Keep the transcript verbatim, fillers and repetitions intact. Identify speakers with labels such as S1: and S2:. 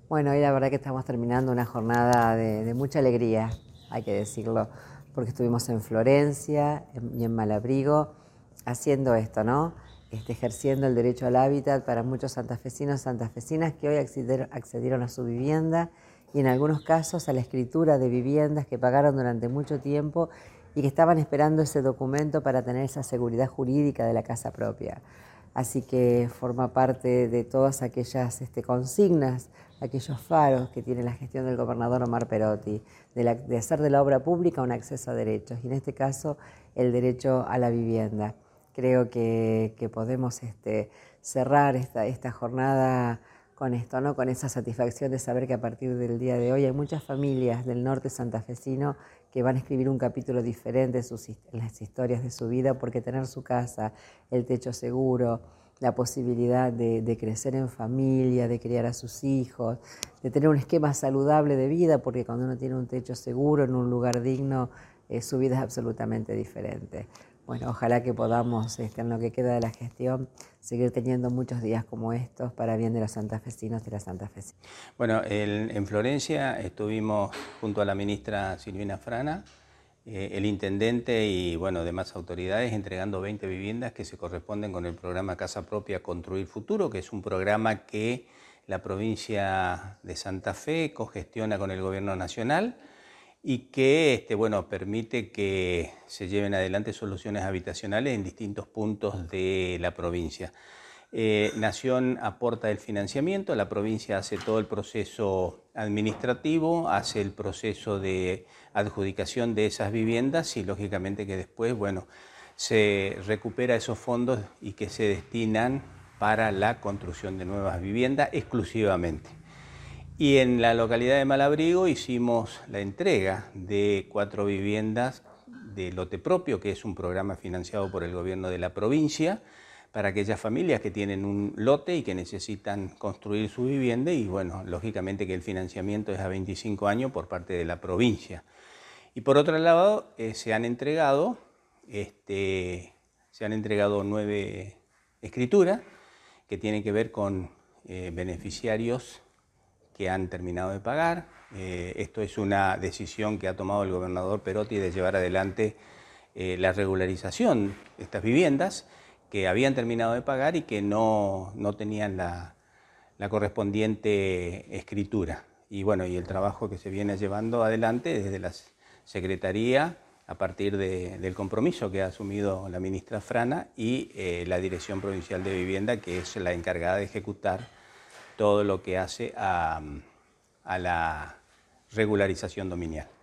S1: Bueno, hoy la verdad que estamos terminando una jornada de, de mucha alegría, hay que decirlo, porque estuvimos en Florencia en, y en Malabrigo haciendo esto, ¿no? Este, ejerciendo el derecho al hábitat para muchos santafesinos y santafesinas que hoy acceder, accedieron a su vivienda y en algunos casos a la escritura de viviendas que pagaron durante mucho tiempo y que estaban esperando ese documento para tener esa seguridad jurídica de la casa propia. Así que forma parte de todas aquellas este, consignas, aquellos faros que tiene la gestión del gobernador Omar Perotti, de, la, de hacer de la obra pública un acceso a derechos, y en este caso el derecho a la vivienda. Creo que, que podemos este, cerrar esta, esta jornada con esto, ¿no? Con esa satisfacción de saber que a partir del día de hoy hay muchas familias del norte santafesino que van a escribir un capítulo diferente en, sus, en las historias de su vida, porque tener su casa, el techo seguro, la posibilidad de, de crecer en familia, de criar a sus hijos, de tener un esquema saludable de vida, porque cuando uno tiene un techo seguro en un lugar digno, eh, su vida es absolutamente diferente. Bueno, ojalá que podamos, este, en lo que queda de la gestión, seguir teniendo muchos días como estos para bien de los santafesinos y las santafesinas.
S2: Bueno, el, en Florencia estuvimos junto a la ministra Silvina Frana, eh, el intendente y bueno, demás autoridades entregando veinte viviendas que se corresponden con el programa Casa Propia Construir Futuro, que es un programa que la provincia de Santa Fe cogestiona con el gobierno nacional y que este, bueno, permite que se lleven adelante soluciones habitacionales en distintos puntos de la provincia. Eh, Nación aporta el financiamiento, la provincia hace todo el proceso administrativo, hace el proceso de adjudicación de esas viviendas y lógicamente que después, bueno, se recupera esos fondos y que se destinan para la construcción de nuevas viviendas exclusivamente. Y en la localidad de Malabrigo hicimos la entrega de cuatro viviendas de lote propio, que es un programa financiado por el gobierno de la provincia, para aquellas familias que tienen un lote y que necesitan construir su vivienda y bueno, lógicamente que el financiamiento es a veinticinco años por parte de la provincia. Y por otro lado, eh, se han entregado, este, se han entregado nueve escrituras que tienen que ver con eh, beneficiarios que han terminado de pagar. Eh, esto es una decisión que ha tomado el gobernador Perotti de llevar adelante eh, la regularización de estas viviendas que habían terminado de pagar y que no, no tenían la, la correspondiente escritura. Y bueno, y el trabajo que se viene llevando adelante desde la Secretaría a partir de, del compromiso que ha asumido la ministra Frana y eh, la Dirección Provincial de Vivienda, que es la encargada de ejecutar todo lo que hace a, a la regularización dominial.